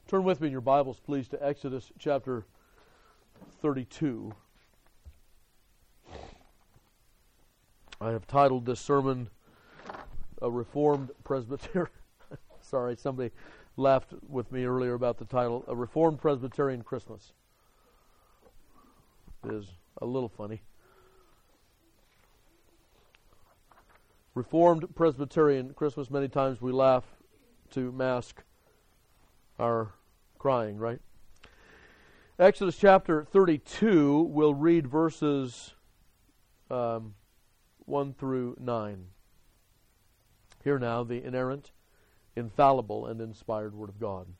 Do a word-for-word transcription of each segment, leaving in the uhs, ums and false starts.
Turn with me in your Bibles, please, to Exodus chapter thirty-two. I have titled this sermon, A Reformed Presbyterian. Sorry, somebody laughed with me earlier about the title, A Reformed Presbyterian Christmas. It is a little funny. Reformed Presbyterian Christmas, many times we laugh to mask our crying, right? Exodus chapter thirty-two, we'll read verses um, one through nine. Hear now the inerrant, infallible, and inspired Word of God.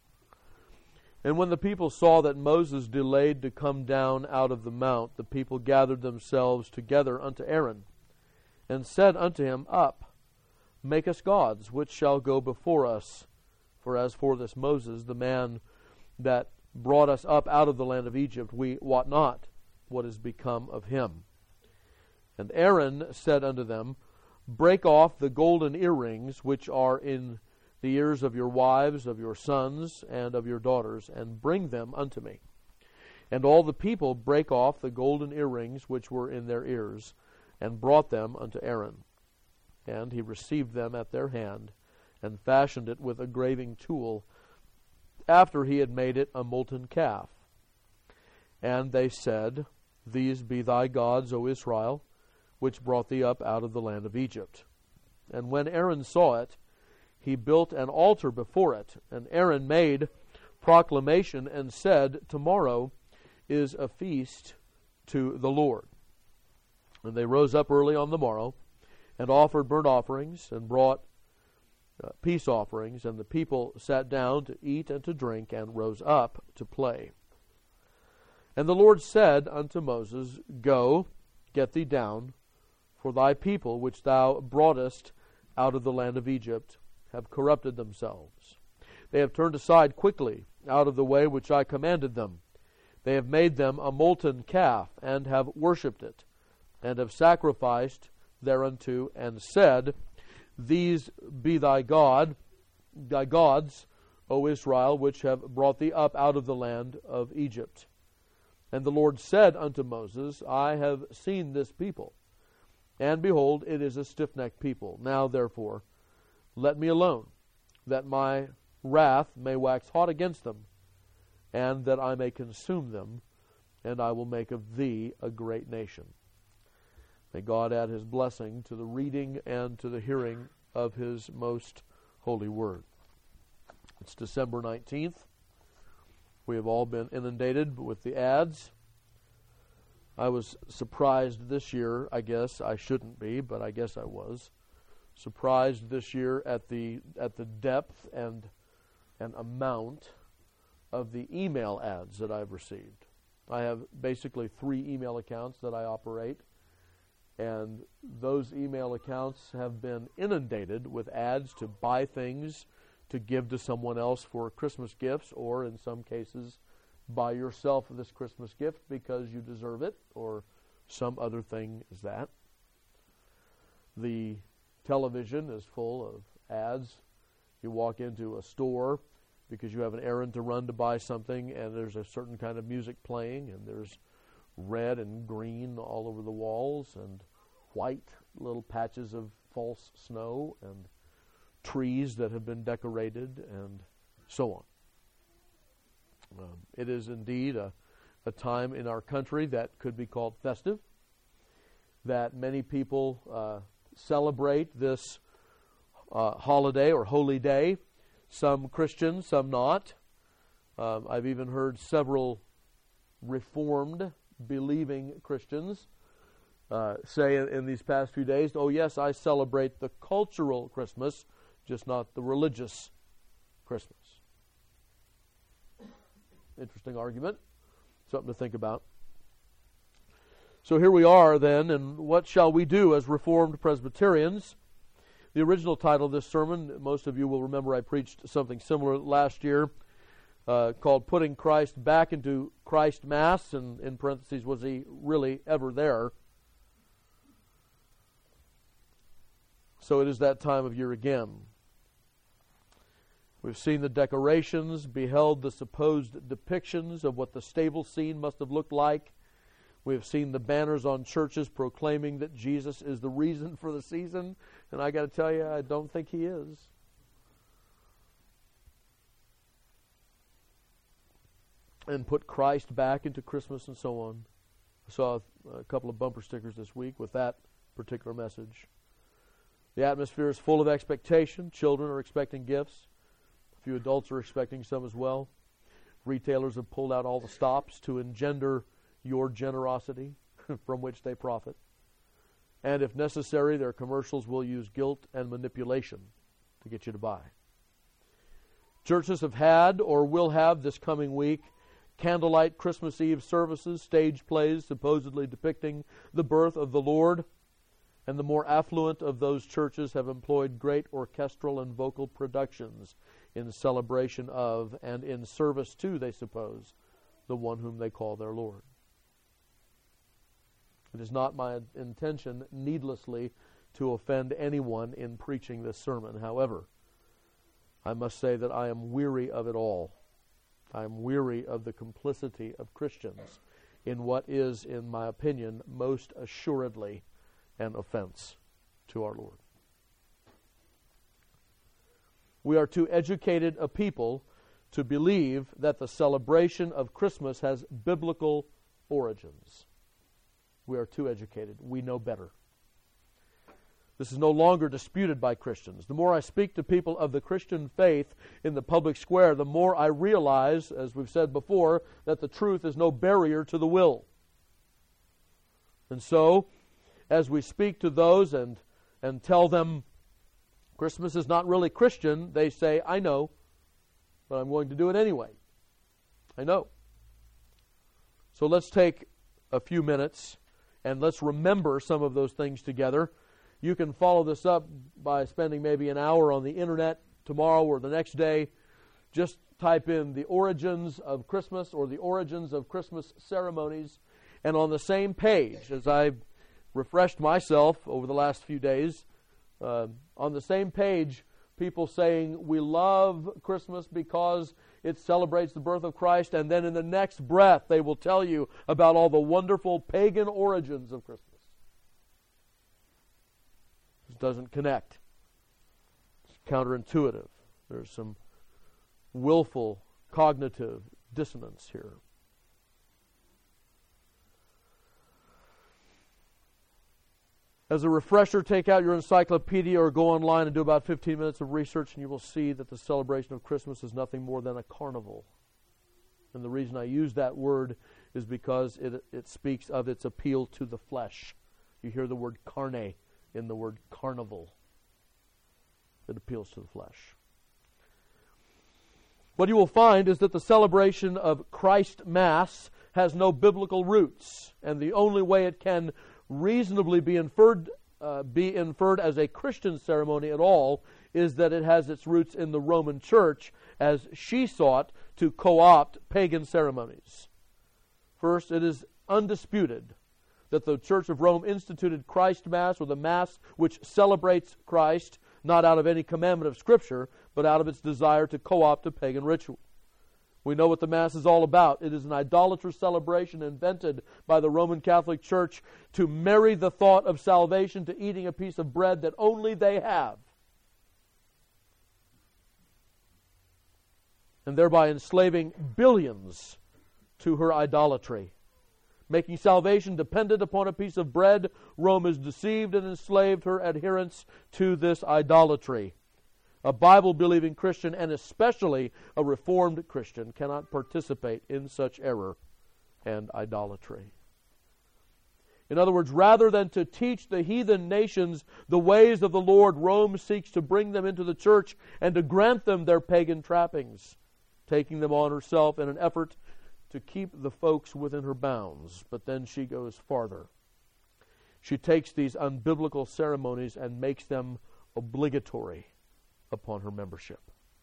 And when the people saw that Moses delayed to come down out of the mount, the people gathered themselves together unto Aaron, and said unto him, Up, make us gods, which shall go before us. For as for this Moses, the man that brought us up out of the land of Egypt, we wot not what is become of him. And Aaron said unto them, Break off the golden earrings which are in the ears of your wives, of your sons, and of your daughters, and bring them unto me. And all the people brake off the golden earrings which were in their ears, and brought them unto Aaron. And he received them at their hand, and fashioned it with a graving tool, after he had made it a molten calf. And they said, These be thy gods, O Israel, which brought thee up out of the land of Egypt. And when Aaron saw it, he built an altar before it. And Aaron made proclamation and said, Tomorrow is a feast to the Lord. And they rose up early on the morrow, and offered burnt offerings, and brought uh, peace offerings. And the people sat down to eat and to drink, and rose up to play. And the Lord said unto Moses, Go, get thee down, for thy people which thou broughtest out of the land of Egypt have corrupted themselves. They have turned aside quickly out of the way which I commanded them. They have made them a molten calf, and have worshipped it, and have sacrificed thereunto, and said, These be thy God, thy gods, O Israel, which have brought thee up out of the land of Egypt. And the Lord said unto Moses, I have seen this people, and behold, it is a stiff-necked people. Now therefore, let me alone, that my wrath may wax hot against them, and that I may consume them, and I will make of thee a great nation. May God add His blessing to the reading and to the hearing of His most holy word. It's December nineteenth. We have all been inundated with the ads. I was surprised this year, I guess I shouldn't be, but I guess I was, surprised this year at the at the depth and and amount of the email ads that I've received. I have basically three email accounts that I operate, and those email accounts have been inundated with ads to buy things to give to someone else for Christmas gifts, or in some cases, buy yourself this Christmas gift because you deserve it, or some other thing as that. The television is full of ads. You walk into a store because you have an errand to run to buy something, and there's a certain kind of music playing, and there's red and green all over the walls, and white little patches of false snow, and trees that have been decorated, and so on. Um, it is indeed a, a time in our country that could be called festive, that many people uh, celebrate this uh, holiday or holy day, some Christians, some not. Um, I've even heard several Reformed, believing Christians uh, say in, in these past few days, oh yes, I celebrate the cultural Christmas, just not the religious Christmas. Interesting argument. Something to think about. So here we are then, and what shall we do as Reformed Presbyterians? The original title of this sermon, most of you will remember I preached something similar last year, uh, called Putting Christ Back into Christ Mass, and in parentheses, was He really ever there? So it is that time of year again. We've seen the decorations, beheld the supposed depictions of what the stable scene must have looked like. We have seen the banners on churches proclaiming that Jesus is the reason for the season. And I got to tell you, I don't think he is. And put Christ back into Christmas and so on. I saw a couple of bumper stickers this week with that particular message. The atmosphere is full of expectation. Children are expecting gifts. A few adults are expecting some as well. Retailers have pulled out all the stops to engender your generosity from which they profit. And if necessary, their commercials will use guilt and manipulation to get you to buy. Churches have had or will have this coming week candlelight Christmas Eve services, stage plays supposedly depicting the birth of the Lord. And the more affluent of those churches have employed great orchestral and vocal productions in celebration of and in service to, they suppose, the one whom they call their Lord. It is not my intention needlessly to offend anyone in preaching this sermon. However, I must say that I am weary of it all. I am weary of the complicity of Christians in what is, in my opinion, most assuredly an offense to our Lord. We are too educated a people to believe that the celebration of Christmas has biblical origins. We are too educated. We know better. This is no longer disputed by Christians. The more I speak to people of the Christian faith in the public square, the more I realize, as we've said before, that the truth is no barrier to the will. And so, as we speak to those and, and tell them Christmas is not really Christian, they say, I know, but I'm going to do it anyway. I know. So let's take a few minutes and let's remember some of those things together. You can follow this up by spending maybe an hour on the internet tomorrow or the next day. Just type in the origins of Christmas or the origins of Christmas ceremonies. And on the same page, as I've refreshed myself over the last few days, uh, on the same page, people saying we love Christmas because it celebrates the birth of Christ, and then in the next breath they will tell you about all the wonderful pagan origins of Christmas. This doesn't connect. It's counterintuitive. There's some willful cognitive dissonance here. As a refresher, take out your encyclopedia or go online and do about fifteen minutes of research, and you will see that the celebration of Christmas is nothing more than a carnival. And the reason I use that word is because it, it speaks of its appeal to the flesh. You hear the word carne in the word carnival. It appeals to the flesh. What you will find is that the celebration of Christ Mass has no biblical roots, and the only way it can reasonably be inferred uh, be inferred as a Christian ceremony at all is that it has its roots in the Roman Church, as she sought to co-opt pagan ceremonies. First, it is undisputed that the Church of Rome instituted Christ Mass, or the Mass which celebrates Christ, not out of any commandment of Scripture, but out of its desire to co-opt a pagan ritual. We know what the Mass is all about. It is an idolatrous celebration invented by the Roman Catholic Church to marry the thought of salvation to eating a piece of bread that only they have, and thereby enslaving billions to her idolatry. Making salvation dependent upon a piece of bread, Rome has deceived and enslaved her adherents to this idolatry. A Bible-believing Christian, and especially a Reformed Christian, cannot participate in such error and idolatry. In other words, rather than to teach the heathen nations the ways of the Lord, Rome seeks to bring them into the church and to grant them their pagan trappings, taking them on herself in an effort to keep the folks within her bounds. But then she goes farther. She takes these unbiblical ceremonies and makes them obligatory upon her membership.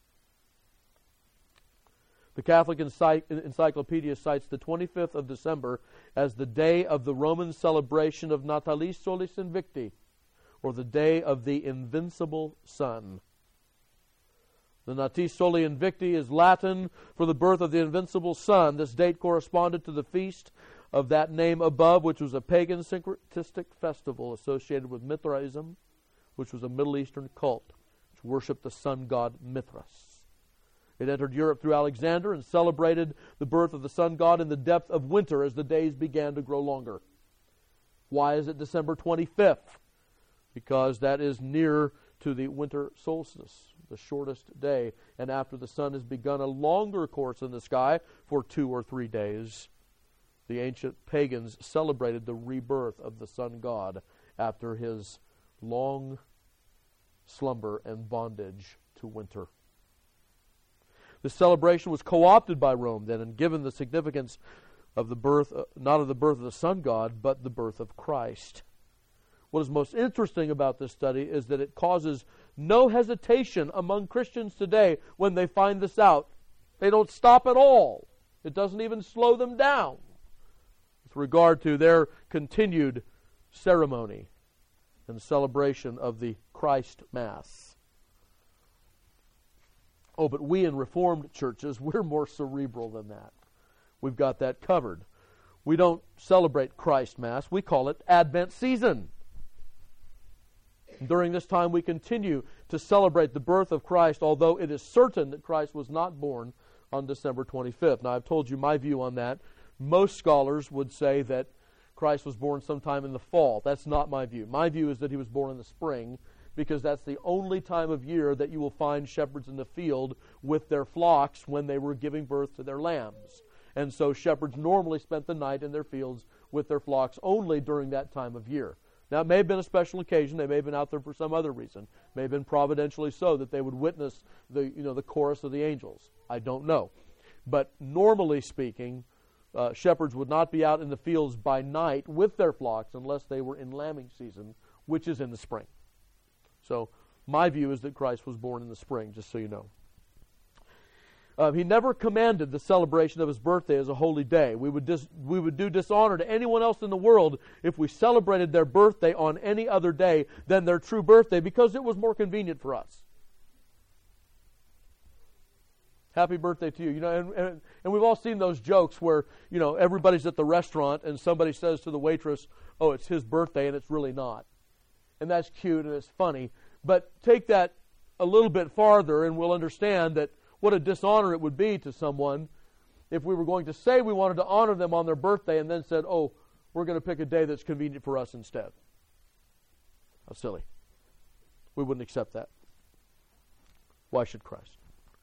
The Catholic Ency- Encyclopedia cites the twenty-fifth of December as the day of the Roman celebration of Natalis Solis Invicti, or the day of the invincible sun. The Natis Soli Invicti is Latin for the birth of the invincible sun. This date corresponded to the feast of that name above, which was a pagan syncretistic festival associated with Mithraism, which was a Middle Eastern cult which worshipped the sun god Mithras. It entered Europe through Alexander and celebrated the birth of the sun god in the depth of winter as the days began to grow longer. Why is it December twenty-fifth? Because that is near to the winter solstice, the shortest day, and after the sun has begun a longer course in the sky for two or three days, the ancient pagans celebrated the rebirth of the sun god after his long slumber and bondage to winter. This celebration was co-opted by Rome then and given the significance of the birth, uh, not of the birth of the sun god, but the birth of Christ. What is most interesting about this study is that it causes no hesitation among Christians today when they find this out. They don't stop at all. It doesn't even slow them down with regard to their continued ceremony and celebration of the Christ Mass. Oh, but we in Reformed churches, we're more cerebral than that. We've got that covered. We don't celebrate Christ Mass. We call it Advent season. During this time, we continue to celebrate the birth of Christ, although it is certain that Christ was not born on December twenty-fifth. Now, I've told you my view on that. Most scholars would say that Christ was born sometime in the fall. That's not my view. My view is that he was born in the spring, because that's the only time of year that you will find shepherds in the field with their flocks when they were giving birth to their lambs. And so shepherds normally spent the night in their fields with their flocks only during that time of year. Now, it may have been a special occasion. They may have been out there for some other reason. It may have been providentially so that they would witness the, you know, the chorus of the angels. I don't know. But normally speaking, uh, shepherds would not be out in the fields by night with their flocks unless they were in lambing season, which is in the spring. So my view is that Christ was born in the spring, just so you know. Uh, he never commanded the celebration of his birthday as a holy day. We would dis- we would do dishonor to anyone else in the world if we celebrated their birthday on any other day than their true birthday, because it was more convenient for us. Happy birthday to you. You know, and, and, and we've all seen those jokes where, you know, everybody's at the restaurant and somebody says to the waitress, "Oh, it's his birthday," and it's really not. And that's cute and it's funny. But take that a little bit farther and we'll understand that what a dishonor it would be to someone if we were going to say we wanted to honor them on their birthday and then said, "Oh, we're going to pick a day that's convenient for us instead." How silly. We wouldn't accept that. Why should Christ?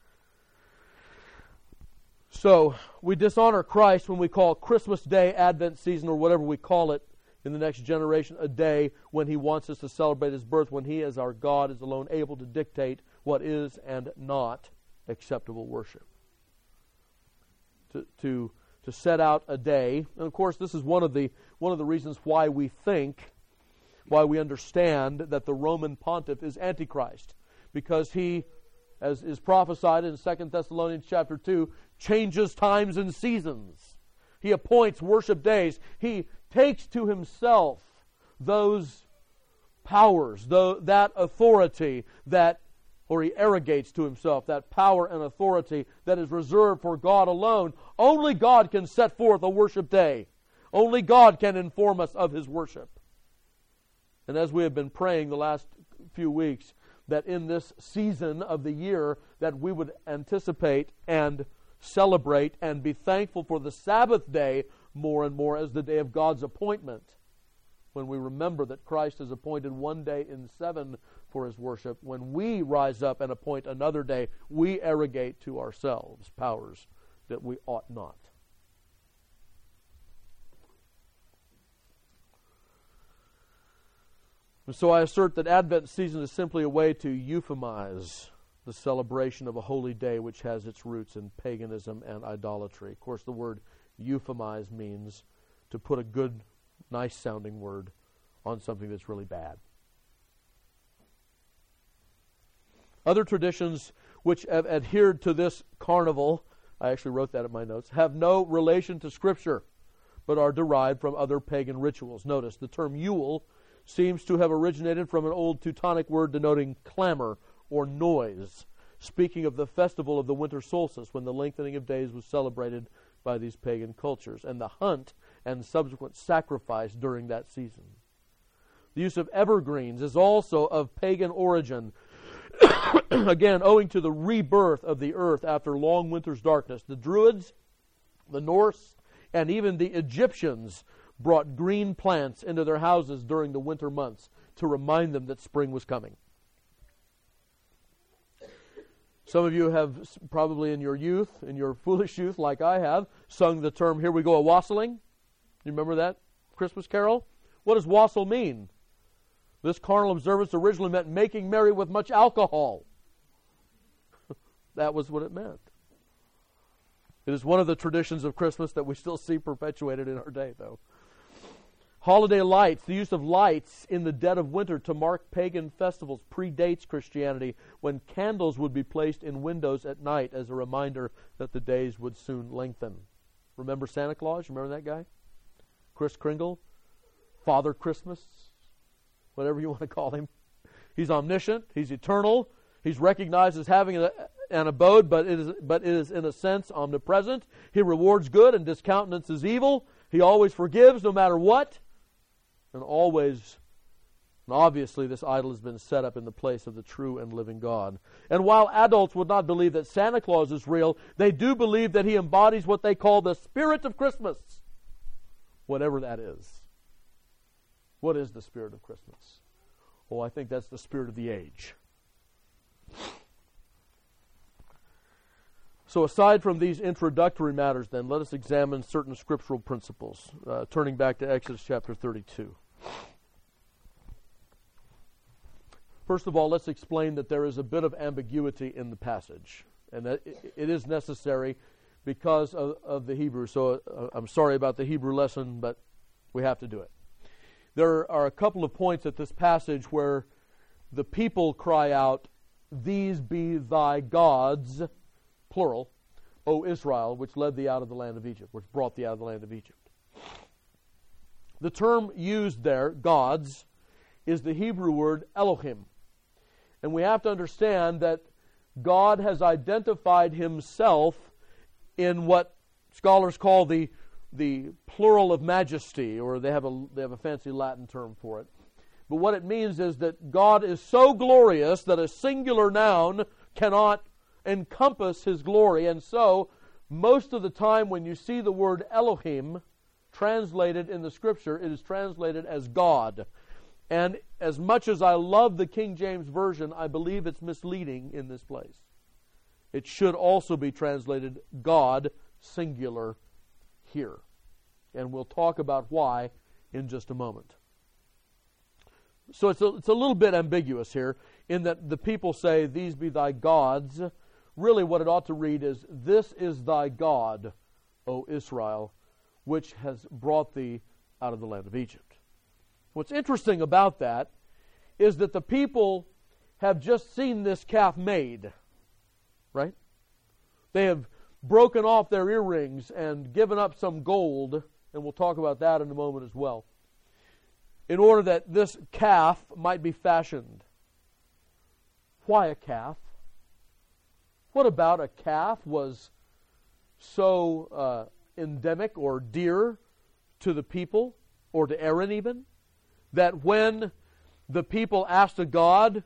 So, we dishonor Christ when we call Christmas Day, Advent season, or whatever we call it in the next generation, a day when he wants us to celebrate his birth, when he, as our God, is alone able to dictate what is and not acceptable worship. To, to, to set out a day, and of course this is one of the one of the reasons why we think, why we understand that the Roman pontiff is Antichrist, because he, as is prophesied in Second Thessalonians chapter two, changes times and seasons. He appoints worship days. He takes to himself those powers, the, that authority that or he arrogates to himself that power and authority that is reserved for God alone. Only God can set forth a worship day. Only God can inform us of his worship. And as we have been praying the last few weeks, that in this season of the year that we would anticipate and celebrate and be thankful for the Sabbath day more and more as the day of God's appointment. When we remember that Christ has appointed one day in seven for his worship, when we rise up and appoint another day, we arrogate to ourselves powers that we ought not. And so I assert that Advent season is simply a way to euphemize the celebration of a holy day which has its roots in paganism and idolatry. Of course, the word euphemize means to put a good, nice-sounding word on something that's really bad. Other traditions which have adhered to this carnival, I actually wrote that in my notes, have no relation to Scripture, but are derived from other pagan rituals. Notice, the term Yule seems to have originated from an old Teutonic word denoting clamor or noise. speaking of the festival of the winter solstice, when the lengthening of days was celebrated by these pagan cultures, and the hunt and subsequent sacrifice during that season. The use of evergreens is also of pagan origin, again, owing to the rebirth of the earth after long winter's darkness. The Druids, the Norse, and even the Egyptians brought green plants into their houses during the winter months to remind them that spring was coming. Some of you have probably in your youth, in your foolish youth like I have, sung the term, "Here we go a-wassailing." You remember that Christmas carol? What does wassail mean? This carnal observance originally meant making merry with much alcohol. That was what it meant. It is one of the traditions of Christmas that we still see perpetuated in our day, though. Holiday lights, the use of lights in the dead of winter to mark pagan festivals, predates Christianity, when candles would be placed in windows at night as a reminder that the days would soon lengthen. Remember Santa Claus? Remember that guy? Kris Kringle? Father Christmas? Whatever you want to call him. He's omniscient. He's eternal. He's recognized as having a, an abode, but it, is, but it is in a sense omnipresent. He rewards good and discountenances evil. He always forgives no matter what. And always, and obviously this idol has been set up in the place of the true and living God. And while adults would not believe that Santa Claus is real, they do believe that he embodies what they call the spirit of Christmas. Whatever that is. What is the spirit of Christmas? Oh, I think that's the spirit of the age. So aside from these introductory matters, then, let us examine certain scriptural principles, uh, turning back to Exodus chapter thirty-two. First of all, let's explain that there is a bit of ambiguity in the passage, and that it is necessary because of, of the Hebrew. So uh, I'm sorry about the Hebrew lesson, but we have to do it. There are a couple of points at this passage where the people cry out, "These be thy gods," plural, "O Israel, which led thee out of the land of Egypt," which brought thee out of the land of Egypt. The term used there, gods, is the Hebrew word Elohim. And we have to understand that God has identified himself in what scholars call the the plural of majesty, or they have a they have a fancy Latin term for it. But what it means is that God is so glorious that a singular noun cannot encompass his glory. And so, most of the time when you see the word Elohim translated in the Scripture, it is translated as God. And as much as I love the King James Version, I believe it's misleading in this place. It should also be translated God, singular, here. And we'll talk about why in just a moment. So it's a, it's a little bit ambiguous here in that the people say, "These be thy gods." Really what it ought to read is, "This is thy God, O Israel, which has brought thee out of the land of Egypt." What's interesting about that is that the people have just seen this calf made, right? They have broken off their earrings and given up some gold, and we'll talk about that in a moment as well, in order that this calf might be fashioned. Why a calf? What about a calf was so uh, endemic or dear to the people, or to Aaron even, that when the people asked a god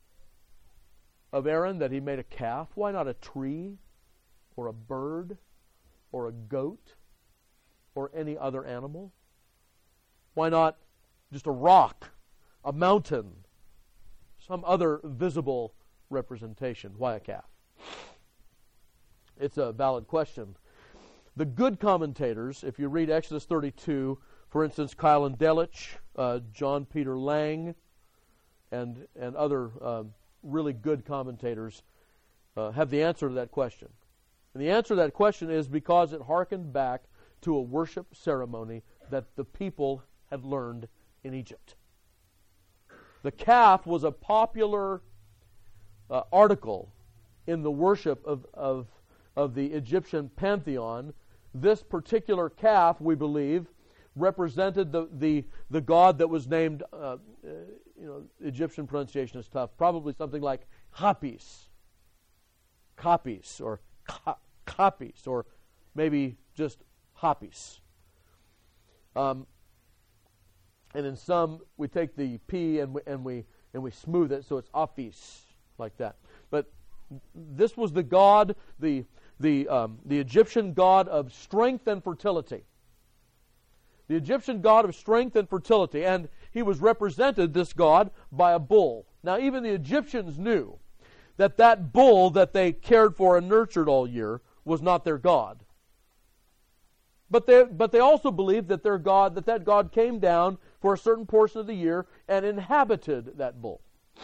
of Aaron that he made a calf, why not a tree, or a bird, or a goat, or any other animal? Why not just a rock, a mountain, some other visible representation? Why a calf? It's a valid question. The good commentators, if you read Exodus thirty-two, for instance, Kylan Delich, uh, John Peter Lang, and and other uh, really good commentators uh, have the answer to that question. And the answer to that question is because it harkened back to a worship ceremony that the people had learned in Egypt. The calf was a popular uh, article in the worship of, of, of the Egyptian pantheon. This particular calf, we believe, represented the, the, the god that was named, uh, uh, you know, Egyptian pronunciation is tough, probably something like Hapis. copies or co- copies or maybe just hoppies. Um, and in some, we take the P and we, and we and we smooth it so it's Apis, like that. But this was the god, the the um, the Egyptian god of strength and fertility. The Egyptian god of strength and fertility, and he was represented, this god, by a bull. Now, even the Egyptians knew that that bull that they cared for and nurtured all year was not their god. But they, but they also believed that their god, that that god came down for a certain portion of the year and inhabited that bull.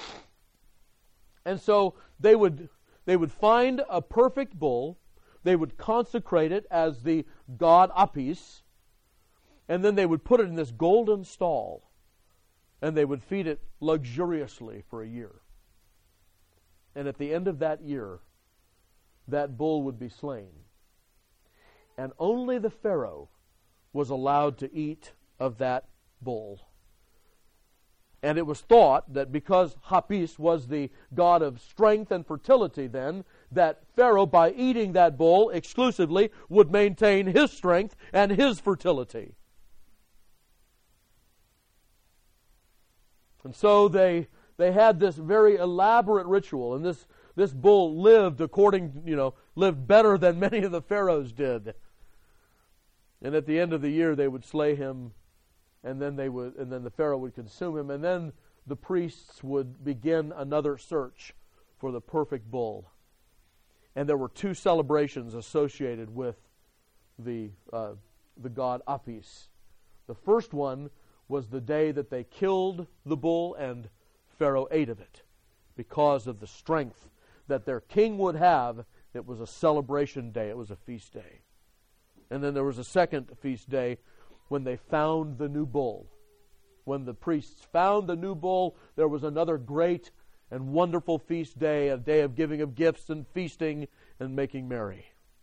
And so they would they would find a perfect bull, they would consecrate it as the god Apis, and then they would put it in this golden stall, and they would feed it luxuriously for a year. And at the end of that year, that bull would be slain. And only the Pharaoh was allowed to eat of that bull. And it was thought that because Apis was the god of strength and fertility then, that Pharaoh, by eating that bull exclusively, would maintain his strength and his fertility. And so they they had this very elaborate ritual, and this, this bull lived according, you know, lived better than many of the pharaohs did. And at the end of the year they would slay him, and then they would and then the Pharaoh would consume him, and then the priests would begin another search for the perfect bull. And there were two celebrations associated with the uh, the god Apis. The first one was the day that they killed the bull and Pharaoh ate of it. Because of the strength that their king would have, it was a celebration day. It was a feast day. And then there was a second feast day when they found the new bull. When the priests found the new bull, there was another great and wonderful feast day, a day of giving of gifts and feasting and making merry.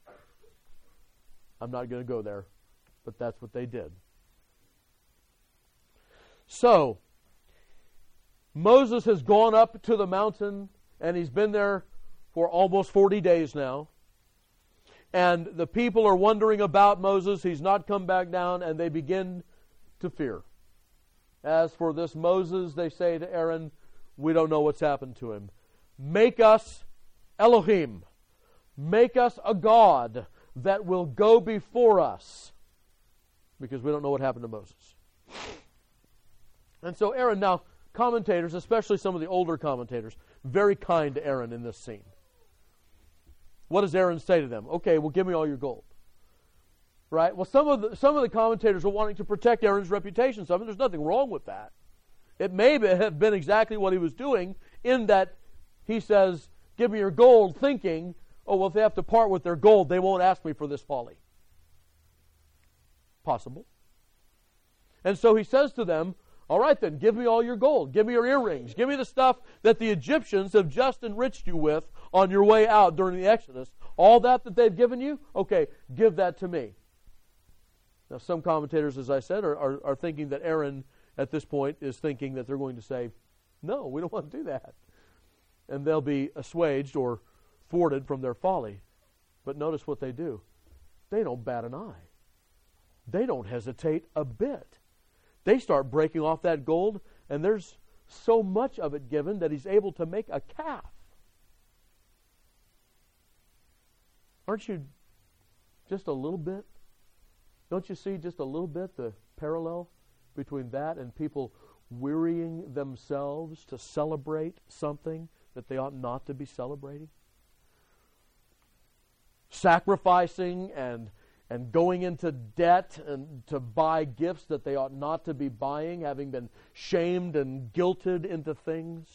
I'm not going to go there, but that's what they did. So, Moses has gone up to the mountain, and he's been there for almost forty days now. And the people are wondering about Moses. He's not come back down, and they begin to fear. As for this Moses, they say to Aaron, we don't know what's happened to him. Make us Elohim. Make us a God that will go before us. Because we don't know what happened to Moses. And so Aaron, now, commentators, especially some of the older commentators, very kind to Aaron in this scene. What does Aaron say to them? Okay, well, give me all your gold. Right? Well, some of the, some of the commentators are wanting to protect Aaron's reputation. Some, there's nothing wrong with that. It may have been exactly what he was doing, in that he says, give me your gold, thinking, oh, well, if they have to part with their gold, they won't ask me for this folly. Possible. And so he says to them, all right then, give me all your gold. Give me your earrings. Give me the stuff that the Egyptians have just enriched you with on your way out during the Exodus. All that that they've given you, okay, give that to me. Now some commentators, as I said, are, are, are thinking that Aaron, at this point, is thinking that they're going to say, no, we don't want to do that. And they'll be assuaged or thwarted from their folly. But notice what they do. They don't bat an eye. They don't hesitate a bit. They start breaking off that gold, and there's so much of it given that he's able to make a calf. Aren't you just a little bit? Don't you see just a little bit the parallel between that and people wearying themselves to celebrate something that they ought not to be celebrating? Sacrificing and and going into debt and to buy gifts that they ought not to be buying, having been shamed and guilted into things.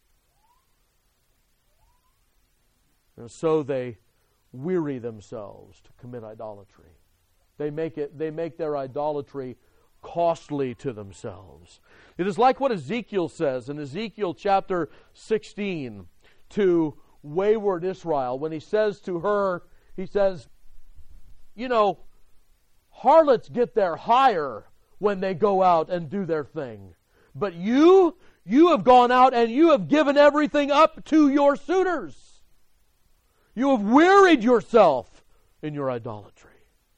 And so they weary themselves to commit idolatry. They make it, they make their idolatry costly to themselves. It is like what Ezekiel says in Ezekiel chapter sixteen to wayward Israel, when he says to her, he says, you know, harlots get their hire when they go out and do their thing. But you, you have gone out and you have given everything up to your suitors. You have wearied yourself in your idolatry.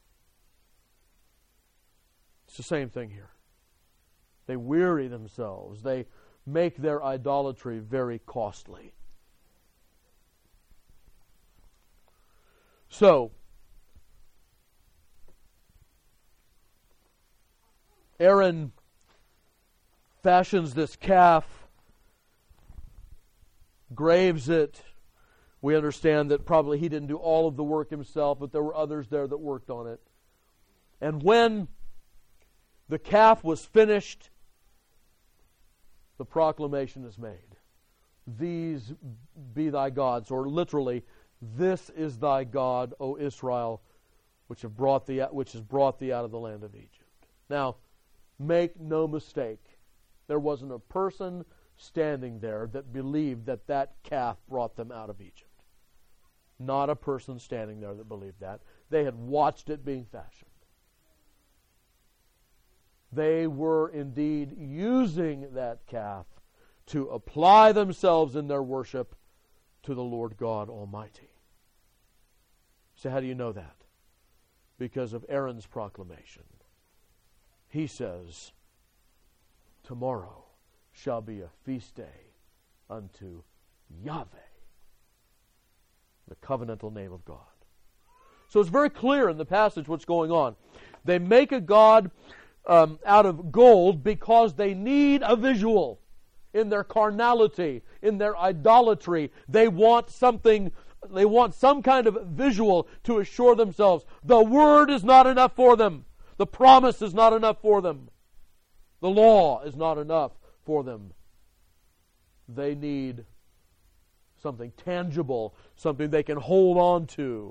It's the same thing here. They weary themselves. They make their idolatry very costly. So, Aaron fashions this calf, graves it. We understand that probably he didn't do all of the work himself, but there were others there that worked on it. And when the calf was finished, the proclamation is made. These be thy gods, or literally, this is thy God, O Israel, which have brought thee, which has brought thee out of the land of Egypt. Now, make no mistake, there wasn't a person standing there that believed that that calf brought them out of Egypt. Not a person standing there that believed that. They had watched it being fashioned. They were indeed using that calf to apply themselves in their worship to the Lord God Almighty. So how do you know that? Because of Aaron's proclamation. He says, tomorrow shall be a feast day unto Yahweh, the covenantal name of God. So it's very clear in the passage what's going on. They make a god um, out of gold because they need a visual. In their carnality, in their idolatry, they want something, they want some kind of visual to assure themselves the word is not enough for them. The promise is not enough for them. The law is not enough for them. They need something tangible, something they can hold on to.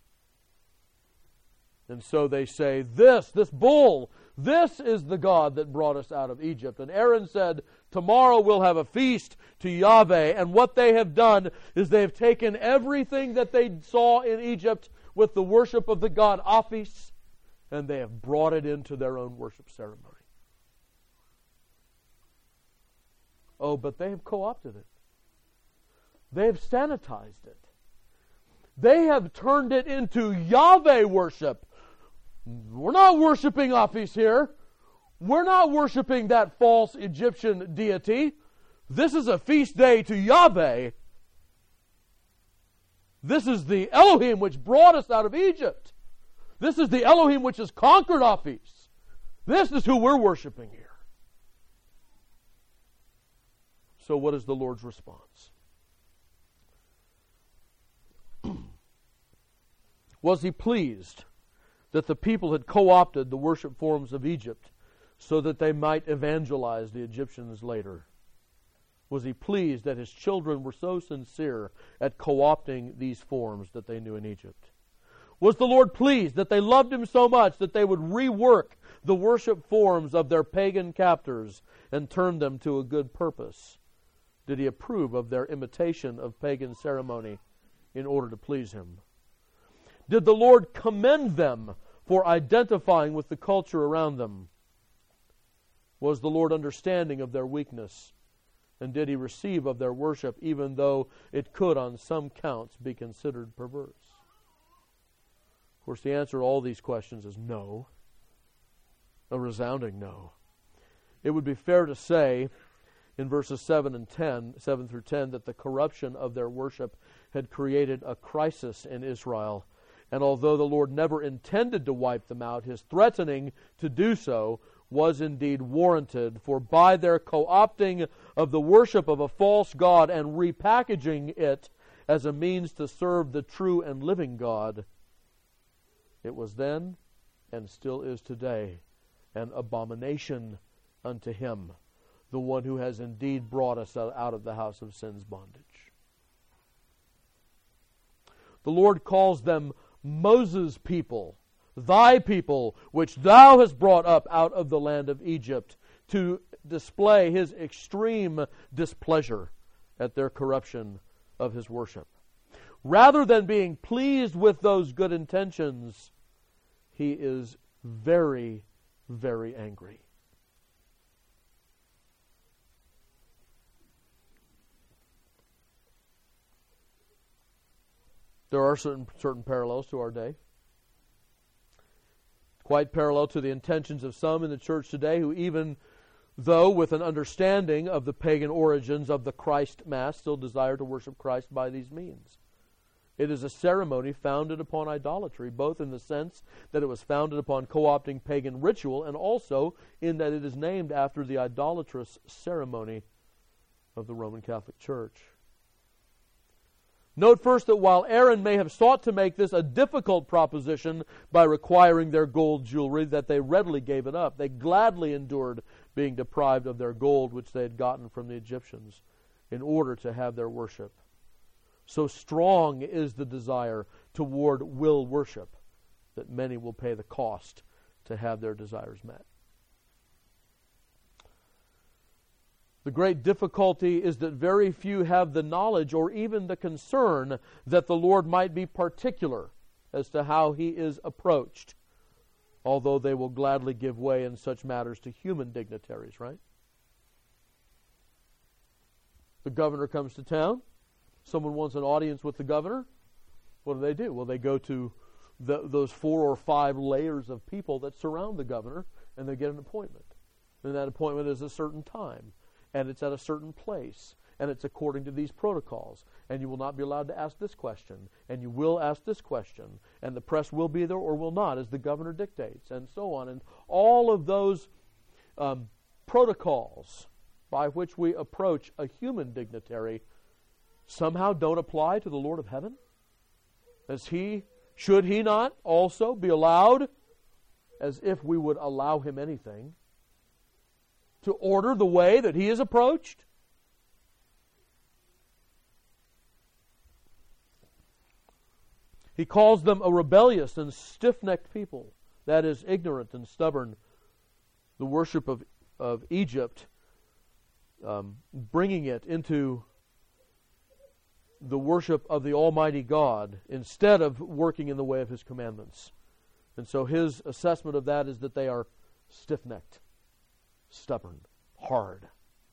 And so they say, this, this bull, this is the God that brought us out of Egypt. And Aaron said, tomorrow we'll have a feast to Yahweh. And what they have done is they have taken everything that they saw in Egypt with the worship of the god Apis, and they have brought it into their own worship ceremony. Oh, but they have co-opted it. They have sanitized it. They have turned it into Yahweh worship. We're not worshiping Apis here. We're not worshiping that false Egyptian deity. This is a feast day to Yahweh. This is the Elohim which brought us out of Egypt. This is the Elohim which has conquered Apis. This is who we're worshiping here. So what is the Lord's response? Was he pleased that the people had co-opted the worship forms of Egypt so that they might evangelize the Egyptians later? Was he pleased that his children were so sincere at co-opting these forms that they knew in Egypt? Was the Lord pleased that they loved him so much that they would rework the worship forms of their pagan captors and turn them to a good purpose? Did he approve of their imitation of pagan ceremony in order to please him? Did the Lord commend them for identifying with the culture around them? Was the Lord understanding of their weakness? And did he receive of their worship, even though it could on some counts be considered perverse? Of course, the answer to all these questions is no. A resounding no. It would be fair to say in verses seven and ten, seven through ten, that the corruption of their worship had created a crisis in Israel. And although the Lord never intended to wipe them out, his threatening to do so was indeed warranted. For by their co-opting of the worship of a false god and repackaging it as a means to serve the true and living God, it was then and still is today an abomination unto him, the one who has indeed brought us out of the house of sin's bondage. The Lord calls them Moses' people, thy people, which thou hast brought up out of the land of Egypt, to display his extreme displeasure at their corruption of his worship. Rather than being pleased with those good intentions, he is very, very angry. There are certain certain parallels to our day. Quite parallel to the intentions of some in the church today who, even though with an understanding of the pagan origins of the Christ Mass, still desire to worship Christ by these means. It is a ceremony founded upon idolatry, both in the sense that it was founded upon co-opting pagan ritual and also in that it is named after the idolatrous ceremony of the Roman Catholic Church. Note first that while Aaron may have sought to make this a difficult proposition by requiring their gold jewelry, that they readily gave it up. They gladly endured being deprived of their gold, which they had gotten from the Egyptians, in order to have their worship. So strong is the desire toward will worship that many will pay the cost to have their desires met. The great difficulty is that very few have the knowledge or even the concern that the Lord might be particular as to how He is approached, although they will gladly give way in such matters to human dignitaries, right? The governor comes to town. Someone wants an audience with the governor. What do they do? Well, they go to the, those four or five layers of people that surround the governor, and they get an appointment. And that appointment is a certain time, and it's at a certain place, and it's according to these protocols. And you will not be allowed to ask this question, and you will ask this question, and the press will be there or will not, as the governor dictates, and so on. And all of those um, protocols by which we approach a human dignitary somehow don't apply to the Lord of heaven? As He, should He not also be allowed, as if we would allow Him anything, to order the way that He is approached? He calls them a rebellious and stiff-necked people, that is, ignorant and stubborn. The worship of, of Egypt, um, bringing it into the worship of the Almighty God instead of working in the way of His commandments. And so his assessment of that is that they are stiff-necked, stubborn, hard.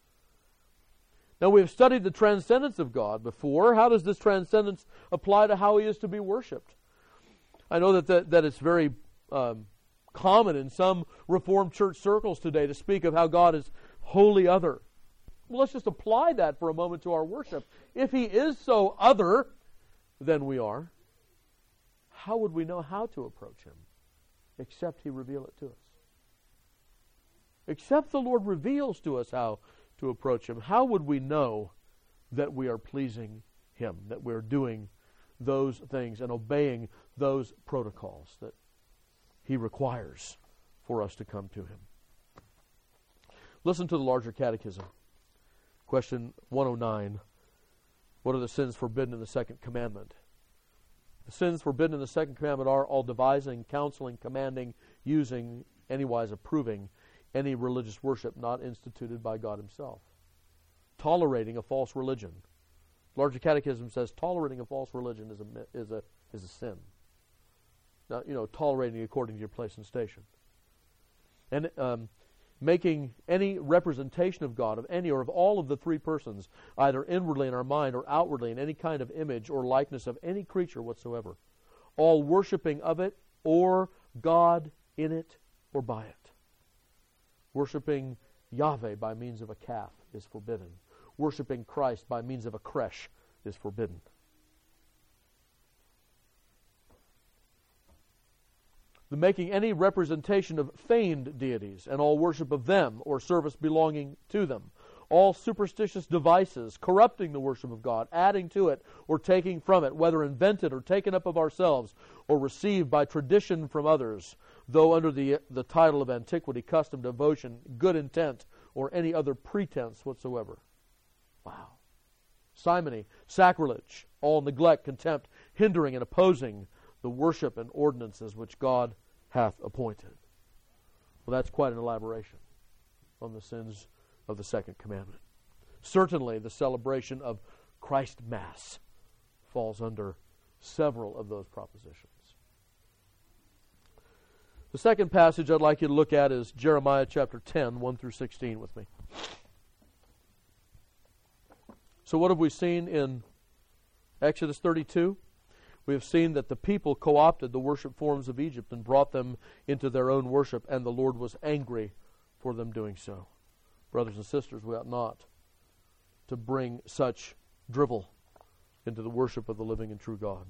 Now, we've studied the transcendence of God before. How does this transcendence apply to how He is to be worshipped? I know that that, that it's very um, common in some Reformed church circles today to speak of how God is wholly other. Well, let's just apply that for a moment to our worship. If He is so other than we are, how would we know how to approach Him except He reveal it to us? Except the Lord reveals to us how to approach Him, how would we know that we are pleasing Him, that we're doing those things and obeying those protocols that He requires for us to come to Him? Listen to the larger catechism. Question one oh nine. What are the sins forbidden in the second commandment? The sins forbidden in the second commandment are all devising, counseling, commanding, using, anywise approving any religious worship not instituted by God Himself. Tolerating a false religion. Larger Catechism says tolerating a false religion is a is a is a sin. Now, you know, tolerating according to your place and station. And um, making any representation of God, of any or of all of the three persons, either inwardly in our mind or outwardly in any kind of image or likeness of any creature whatsoever, all worshiping of it or God in it or by it. Worshipping Yahweh by means of a calf is forbidden. Worshipping Christ by means of a creche is forbidden. The making any representation of feigned deities and all worship of them or service belonging to them. All superstitious devices corrupting the worship of God, adding to it or taking from it, whether invented or taken up of ourselves or received by tradition from others, though under the, the title of antiquity, custom, devotion, good intent, or any other pretense whatsoever. Wow. Simony, sacrilege, all neglect, contempt, hindering and opposing the worship and ordinances which God hath appointed. Well, that's quite an elaboration on the sins of the second commandment. Certainly, the celebration of Christ Mass falls under several of those propositions. The second passage I'd like you to look at is Jeremiah chapter ten, one through sixteen with me. So what have we seen in Exodus thirty-two? We have seen that the people co-opted the worship forms of Egypt and brought them into their own worship, and the Lord was angry for them doing so. Brothers and sisters, we ought not to bring such drivel into the worship of the living and true God.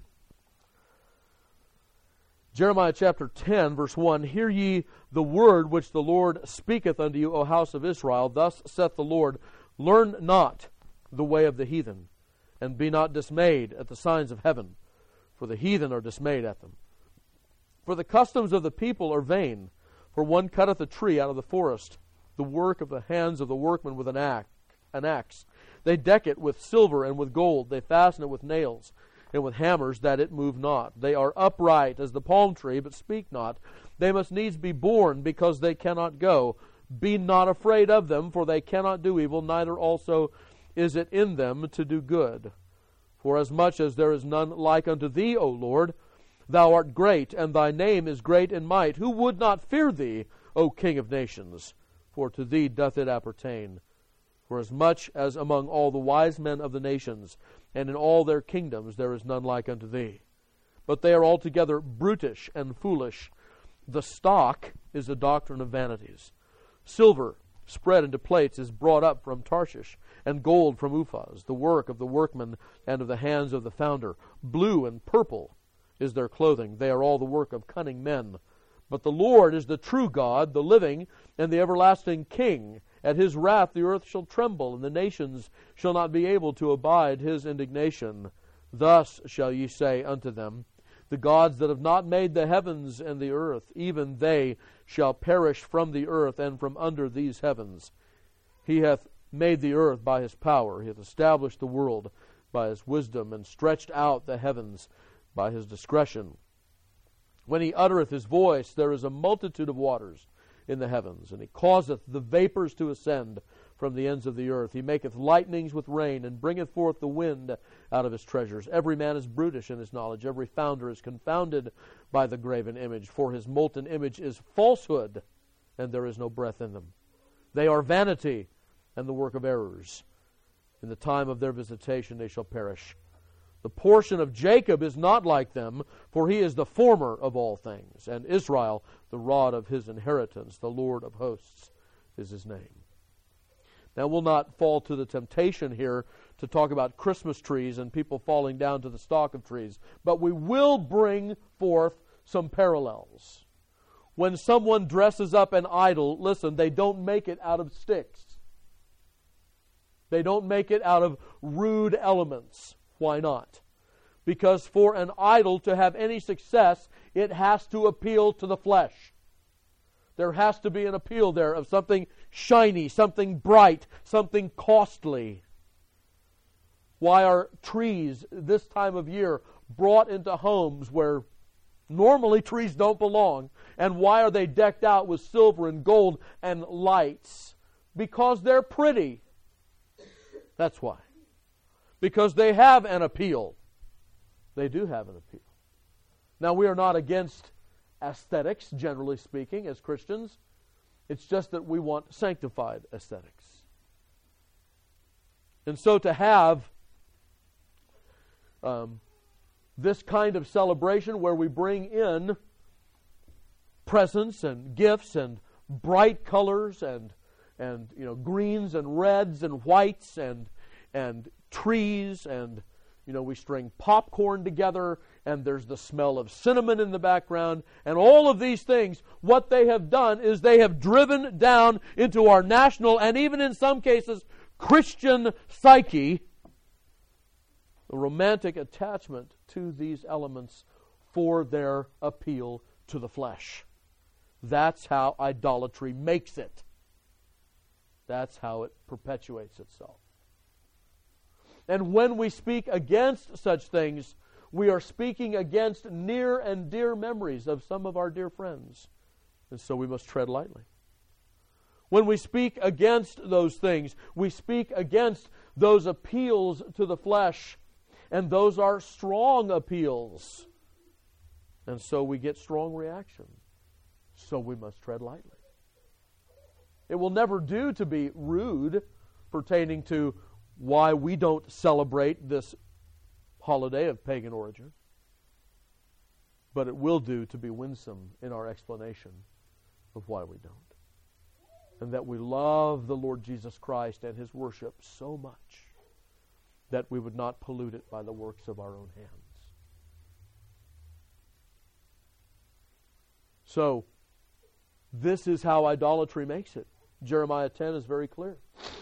Jeremiah chapter ten, verse one, Hear ye the word which the Lord speaketh unto you, O house of Israel. Thus saith the Lord, Learn not the way of the heathen, and be not dismayed at the signs of heaven, for the heathen are dismayed at them. For the customs of the people are vain, for one cutteth a tree out of the forest, the work of the hands of the workman with an axe. An axe. They deck it with silver and with gold, they fasten it with nails, and with hammers, that it move not. They are upright as the palm tree, but speak not. They must needs be born, because they cannot go. Be not afraid of them, for they cannot do evil, neither also is it in them to do good. For as much as there is none like unto thee, O Lord, thou art great, and thy name is great in might. Who would not fear thee, O King of nations? For to thee doth it appertain. For as much as among all the wise men of the nations, and in all their kingdoms, there is none like unto thee. But they are altogether brutish and foolish. The stock is the doctrine of vanities. Silver spread into plates is brought up from Tarshish, and gold from Uphaz, the work of the workman and of the hands of the founder. Blue and purple is their clothing. They are all the work of cunning men. But the Lord is the true God, the living and the everlasting King. At his wrath the earth shall tremble, and the nations shall not be able to abide his indignation. Thus shall ye say unto them, The gods that have not made the heavens and the earth, even they shall perish from the earth and from under these heavens. He hath made the earth by his power. He hath established the world by his wisdom, and stretched out the heavens by his discretion. When he uttereth his voice, there is a multitude of waters in the heavens, and he causeth the vapors to ascend from the ends of the earth. He maketh lightnings with rain, and bringeth forth the wind out of his treasures. Every man is brutish in his knowledge. Every founder is confounded by the graven image. For his molten image is falsehood, and there is no breath in them. They are vanity, and the work of errors. In the time of their visitation they shall perish. The portion of Jacob is not like them, for he is the former of all things, and Israel the rod of his inheritance. The Lord of hosts is his name. Now, we'll not fall to the temptation here to talk about Christmas trees and people falling down to the stalk of trees, but we will bring forth some parallels. When someone dresses up an idol, listen, they don't make it out of sticks. They don't make it out of rude elements. Why not? Because for an idol to have any success, it has to appeal to the flesh. There has to be an appeal there of something shiny, something bright, something costly. Why are trees this time of year brought into homes where normally trees don't belong? And why are they decked out with silver and gold and lights? Because they're pretty. That's why. Because they have an appeal. They do have an appeal. Now, we are not against aesthetics, generally speaking, as Christians. It's just that we want sanctified aesthetics. And so to have um, this kind of celebration where we bring in presents and gifts and bright colors and and you know greens and reds and whites and and trees, and you know we string popcorn together, and there's the smell of cinnamon in the background, and all of these things, what they have done is they have driven down into our national and even in some cases Christian psyche the romantic attachment to these elements for their appeal to the flesh. That's how idolatry makes it. That's how it perpetuates itself. And when we speak against such things, we are speaking against near and dear memories of some of our dear friends. And so we must tread lightly. When we speak against those things, we speak against those appeals to the flesh. And those are strong appeals. And so we get strong reaction. So we must tread lightly. It will never do to be rude pertaining to why we don't celebrate this holiday of pagan origin. but it will do to be winsome in our explanation of why we don't. And that we love the Lord Jesus Christ and His worship so much that we would not pollute it by the works of our own hands. So, this is how idolatry makes it. Jeremiah ten is very clear.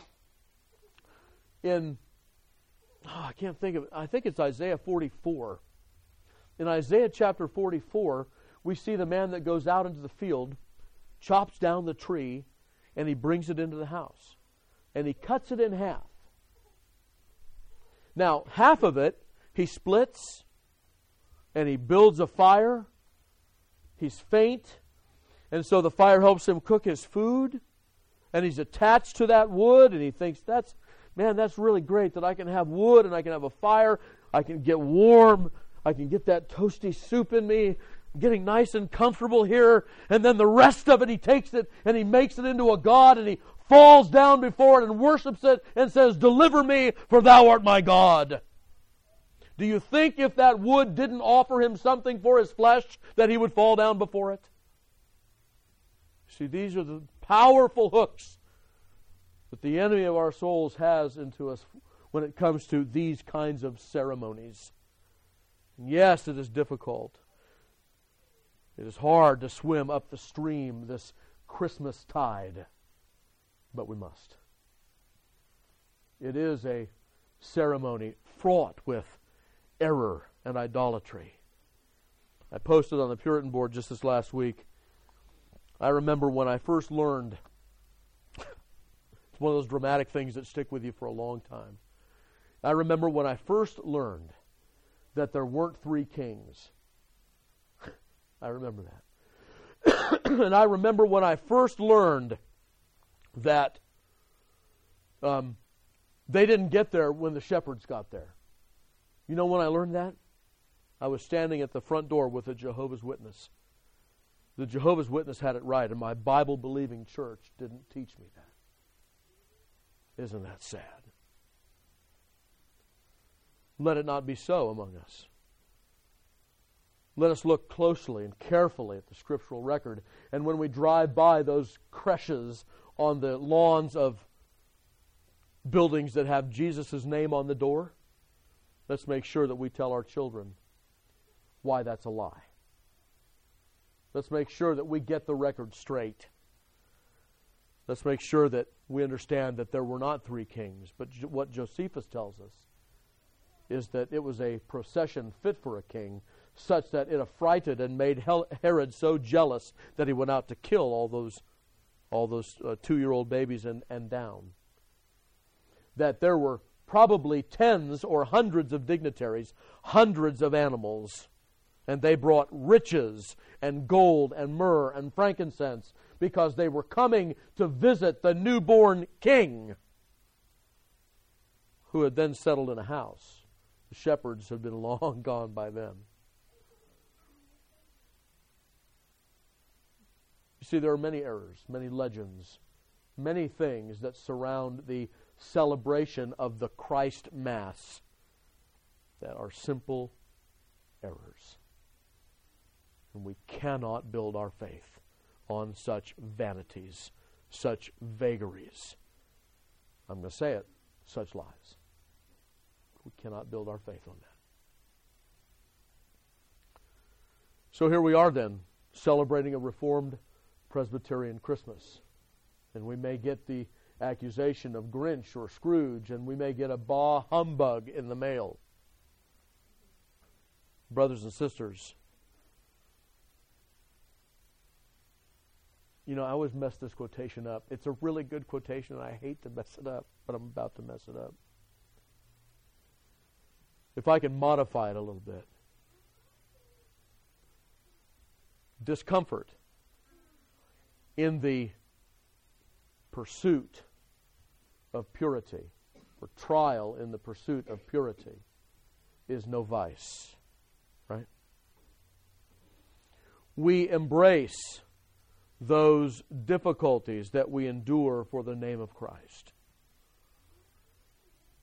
In, oh, I can't think of it, I think it's Isaiah forty-four. In Isaiah chapter forty-four, we see the man that goes out into the field, chops down the tree, and he brings it into the house. And he cuts it in half. Now, half of it, he splits, and he builds a fire. He's faint, and so the fire helps him cook his food, and he's attached to that wood, and he thinks, that's, man, that's really great that I can have wood, and I can have a fire, I can get warm, I can get that toasty soup in me, I'm getting nice and comfortable here, and then the rest of it, he takes it, and he makes it into a god, and he falls down before it and worships it, and says, deliver me, for thou art my God. Do you think if that wood didn't offer him something for his flesh that he would fall down before it? See, these are the powerful hooks that the enemy of our souls has into us when it comes to these kinds of ceremonies. And yes, it is difficult. It is hard to swim up the stream this Christmas tide, but we must. It is a ceremony fraught with error and idolatry. I posted on the Puritan board just this last week. I remember when I first learned, it's one of those dramatic things that stick with you for a long time. I remember when I first learned that there weren't three kings. I remember that. And I remember when I first learned that um, they didn't get there when the shepherds got there. You know when I learned that? I was standing at the front door with a Jehovah's Witness. The Jehovah's Witness had it right, and my Bible-believing church didn't teach me that. Isn't that sad? Let it not be so among us. Let us look closely and carefully at the scriptural record, and when we drive by those creches on the lawns of buildings that have Jesus' name on the door, let's make sure that we tell our children why that's a lie. Let's make sure that we get the record straight. Let's make sure that we understand that there were not three kings, but what Josephus tells us is that it was a procession fit for a king, such that it affrighted and made Herod so jealous that he went out to kill all those all those uh, two-year-old babies and, and down. That there were probably tens or hundreds of dignitaries, hundreds of animals, and they brought riches and gold and myrrh and frankincense because they were coming to visit the newborn king who had then settled in a house. The shepherds had been long gone by then. You see, there are many errors, many legends, many things that surround the celebration of the Christ Mass that are simple errors. And we cannot build our faith on such vanities, such vagaries. I'm going to say it, such lies. We cannot build our faith on that. So here we are then, celebrating a Reformed Presbyterian Christmas. And we may get the accusation of Grinch or Scrooge, and we may get a bah humbug in the mail. Brothers and sisters, you know, I always mess this quotation up. It's a really good quotation, and I hate to mess it up, but I'm about to mess it up. If I can modify it a little bit. Discomfort in the pursuit of purity, or trial in the pursuit of purity, is no vice. Right? We embrace those difficulties that we endure for the name of Christ.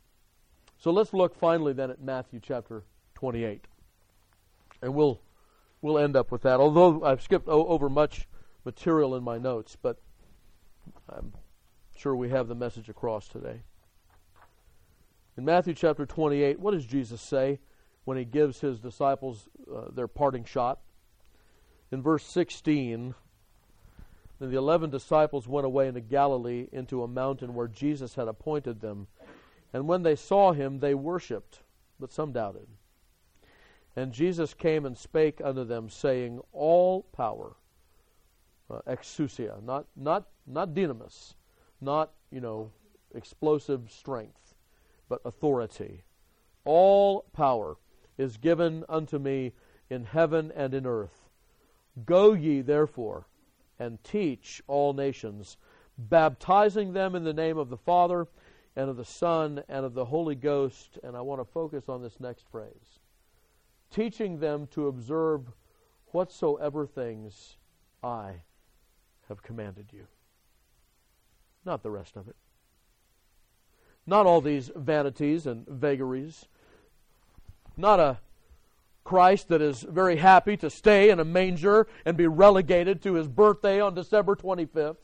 So let's look finally then at Matthew chapter twenty-eight. And we'll we'll end up with that. Although I've skipped o- over much material in my notes, but I'm sure we have the message across today. In Matthew chapter twenty-eight, what does Jesus say when he gives his disciples uh, their parting shot? In verse sixteen, then the eleven disciples went away into Galilee, into a mountain where Jesus had appointed them. And when they saw him, they worshipped, but some doubted. And Jesus came and spake unto them, saying, all power, uh, exousia, not not not dynamis, not, you know, explosive strength, but authority. All power is given unto me in heaven and in earth. Go ye therefore and teach all nations, baptizing them in the name of the Father and of the Son and of the Holy Ghost. And I want to focus on this next phrase. Teaching them to observe whatsoever things I have commanded you. Not the rest of it. Not all these vanities and vagaries. Not a Christ that is very happy to stay in a manger and be relegated to his birthday on December twenty-fifth.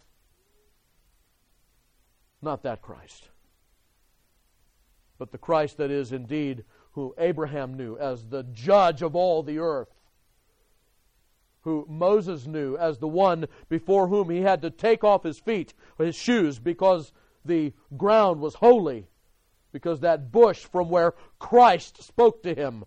Not that Christ. But the Christ that is indeed who Abraham knew as the judge of all the earth, who Moses knew as the one before whom he had to take off his feet, his shoes, because the ground was holy, because that bush from where Christ spoke to him,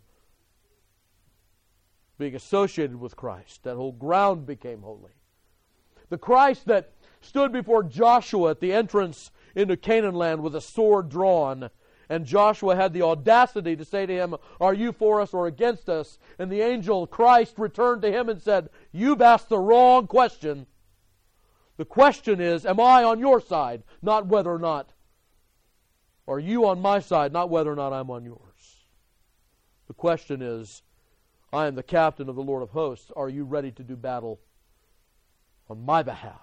being associated with Christ, that whole ground became holy. The Christ that stood before Joshua at the entrance into Canaan land with a sword drawn, and Joshua had the audacity to say to him, are you for us or against us? And the angel Christ returned to him and said, you've asked the wrong question. The question is, am I on your side? Not whether or not. Are you on my side? Not whether or not I'm on yours. The question is, I am the captain of the Lord of hosts. Are you ready to do battle on my behalf?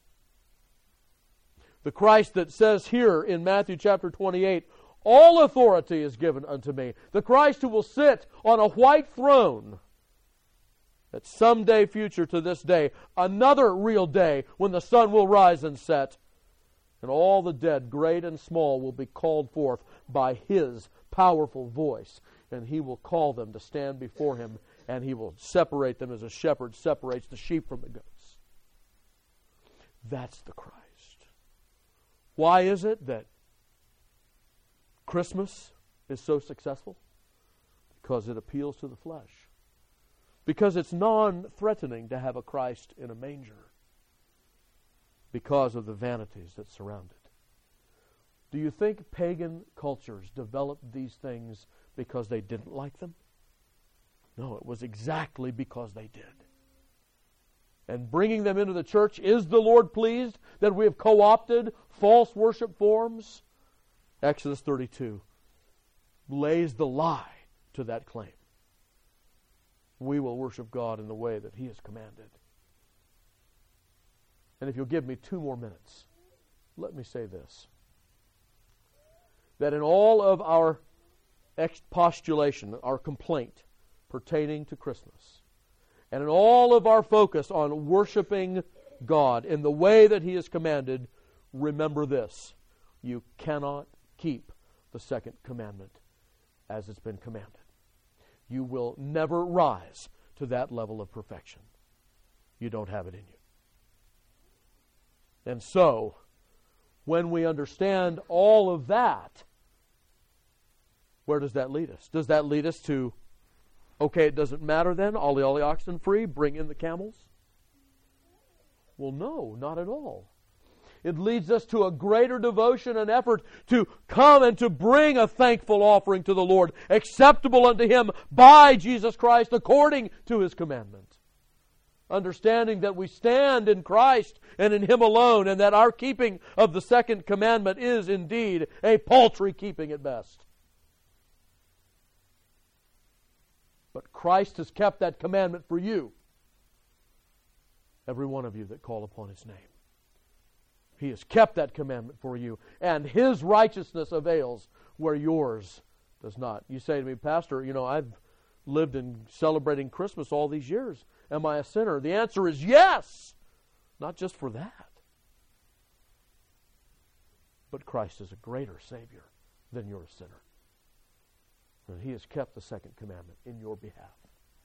The Christ that says here in Matthew chapter twenty-eight, all authority is given unto me. The Christ who will sit on a white throne at some day future to this day, another real day when the sun will rise and set, and all the dead, great and small, will be called forth by his powerful voice, and he will call them to stand before him, and he will separate them as a shepherd separates the sheep from the goats. That's the Christ. Why is it that Christmas is so successful? Because it appeals to the flesh. Because it's non-threatening to have a Christ in a manger. Because of the vanities that surround it. Do you think pagan cultures developed these things because they didn't like them? No, it was exactly because they did. And bringing them into the church, is the Lord pleased that we have co-opted false worship forms? Exodus thirty-two lays the lie to that claim. We will worship God in the way that He has commanded. And if you'll give me two more minutes, let me say this. That in all of our expostulation, our complaint pertaining to Christmas, and in all of our focus on worshiping God in the way that He has commanded, remember this: you cannot keep the second commandment as it's been commanded. You will never rise to that level of perfection. You don't have it in you. And so, when we understand all of that, where does that lead us? Does that lead us to, okay, it doesn't matter then, ollie ollie oxen free, bring in the camels? Well, no, not at all. It leads us to a greater devotion and effort to come and to bring a thankful offering to the Lord, acceptable unto Him by Jesus Christ according to His commandment. Understanding that we stand in Christ and in Him alone, and that our keeping of the second commandment is indeed a paltry keeping at best. But Christ has kept that commandment for you, every one of you that call upon His name. He has kept that commandment for you, and His righteousness avails where yours does not. You say to me, Pastor, you know, I've lived in celebrating Christmas all these years? Am I a sinner? The answer is yes. Not just for that. But Christ is a greater Savior than you're a sinner. And He has kept the second commandment in your behalf.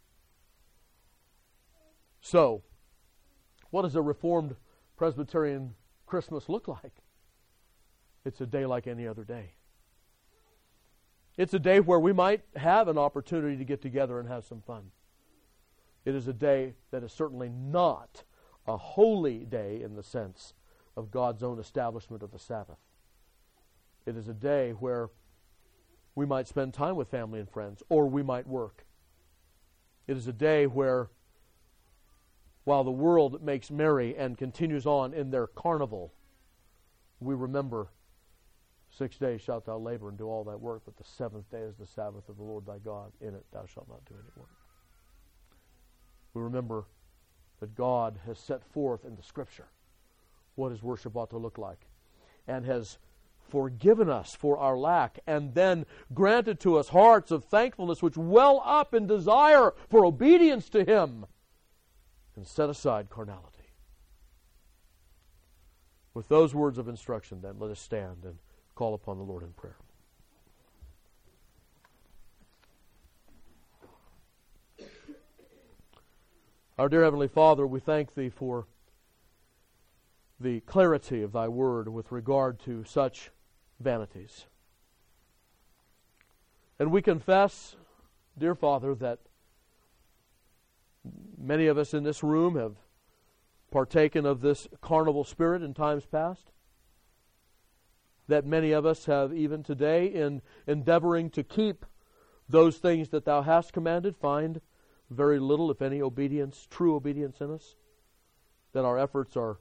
So, what does a Reformed Presbyterian Christmas look like? It's a day like any other day. It's a day where we might have an opportunity to get together and have some fun. It is a day that is certainly not a holy day in the sense of God's own establishment of the Sabbath. It is a day where we might spend time with family and friends, or we might work. It is a day where, while the world makes merry and continues on in their carnival, we remember, six days shalt thou labor and do all thy work, but the seventh day is the Sabbath of the Lord thy God. In it thou shalt not do any work. We remember that God has set forth in the Scripture what His worship ought to look like, and has forgiven us for our lack, and then granted to us hearts of thankfulness which well up in desire for obedience to Him, and set aside carnality. With those words of instruction, then, let us stand and call upon the Lord in prayer. Our dear Heavenly Father, we thank Thee for the clarity of Thy Word with regard to such vanities. And we confess, dear Father, that many of us in this room have partaken of this carnival spirit in times past. That many of us have even today, in endeavoring to keep those things that Thou hast commanded, find very little, if any, obedience, true obedience in us. That our efforts are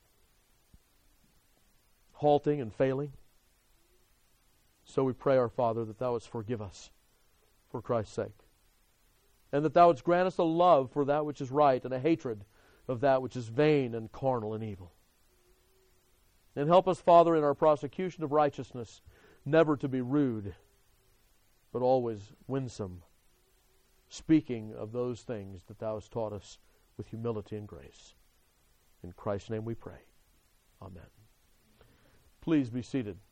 halting and failing. So we pray, our Father, that Thou wouldst forgive us for Christ's sake. And that Thou wouldst grant us a love for that which is right and a hatred of that which is vain and carnal and evil. And help us, Father, in our prosecution of righteousness, never to be rude, but always winsome, speaking of those things that Thou hast taught us with humility and grace. In Christ's name we pray. Amen. Please be seated.